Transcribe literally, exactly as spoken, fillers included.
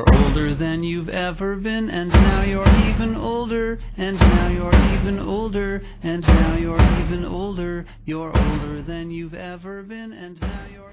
You're older than you've ever been, and now you're even older, and now you're even older, and now you're even older. You're older than you've ever been, and now you're